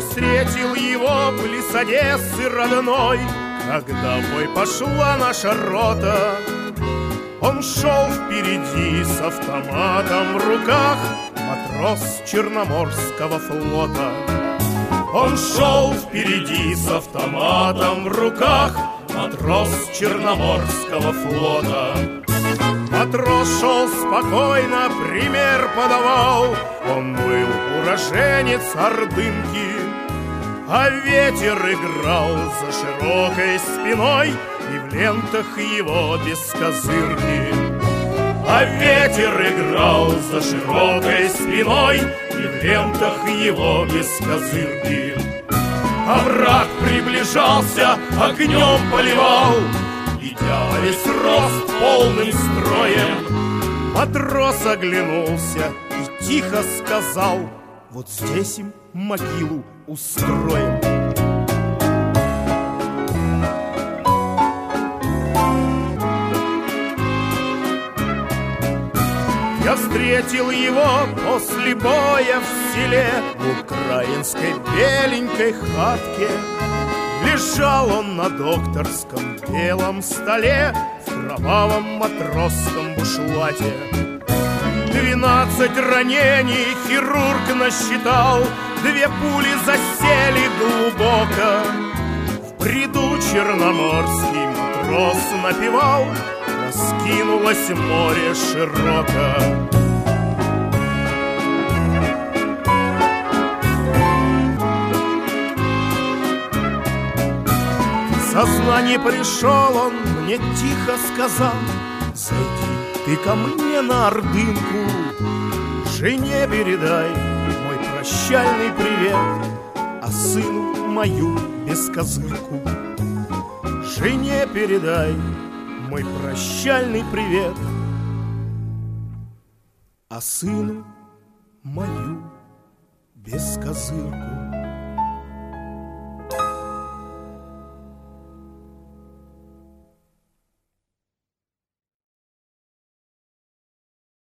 встретил его близ Одессы родной, когда в бой пошла наша рота. Он шел впереди с автоматом в руках, матрос Черноморского флота. Он шел впереди с автоматом в руках, матрос Черноморского флота. Матрос шел спокойно, пример подавал. Он был уроженец Ордынки, а ветер играл за широкой спиной, и в лентах его без козырки. А ветер играл за широкой спиной, и в лентах его без козырки. А враг приближался, огнем поливал, идя во весь рост полным строем. Матрос оглянулся и тихо сказал: вот здесь им могилу устроим. Я встретил его после боя в селе, в украинской беленькой хатке. Лежал он на докторском белом столе, в кровавом матросском бушлате. 12 ранений хирург насчитал, 2 пули засели глубоко. В бреду черноморский матрос напевал: раскинулось море широко. В сознание пришел он, мне тихо сказал: зайди ты ко мне на Ордынку, жене передай мой прощальный привет, а сыну мою бескозырку. Жене передай мой прощальный привет, а сыну мою бескозырку.